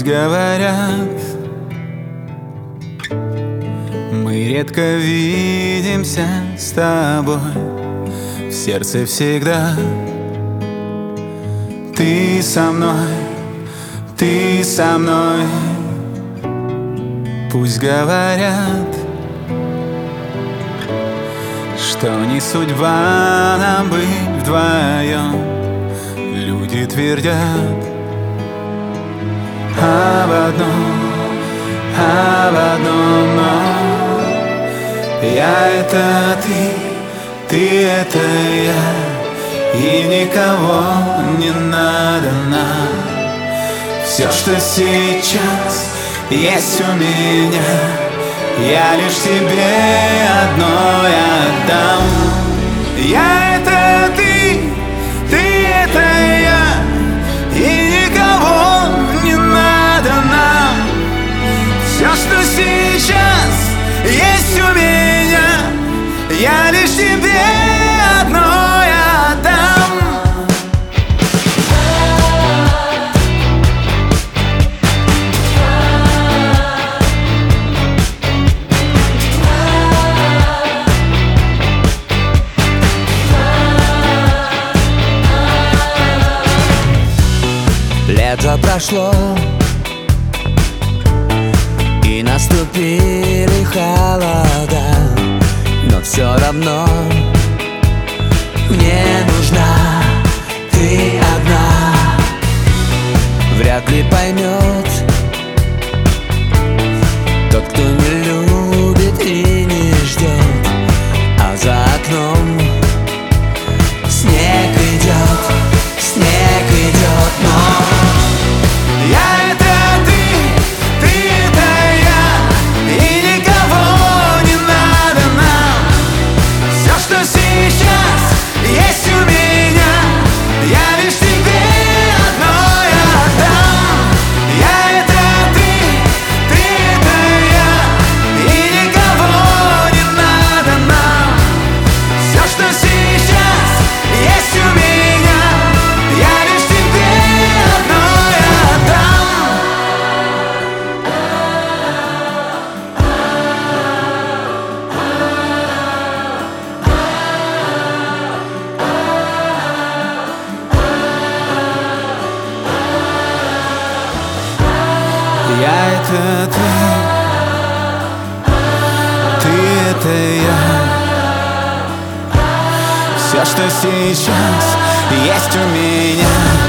Пусть говорят, мы редко видимся с тобой, в сердце всегда ты со мной, ты со мной. Пусть говорят, что не судьба нам быть вдвоем. Люди твердят об одном, но я — это ты — это я, и никого не надо нам. Все, что сейчас есть у меня, я лишь тебе одной отдам. Я — это ты — это я, и никого не надо нам. Все, что сейчас есть у меня, я лишь тебе одной отдам. Лето прошло, и наступили холода, но все равно мне нужна ты одна. Вряд ли поймет тот, кто не любит и не ждет, а за окном снег идет, но Я — это ты — это я, и никого не надо нам. Все, что сейчас есть у меня, я лишь тебе одной отдам. Я — это ты — это я, и никого не надо нам. Все, что сейчас есть у меня, я лишь тебе одной отдам. Я — это ты — это я. Все, что сейчас есть у меня,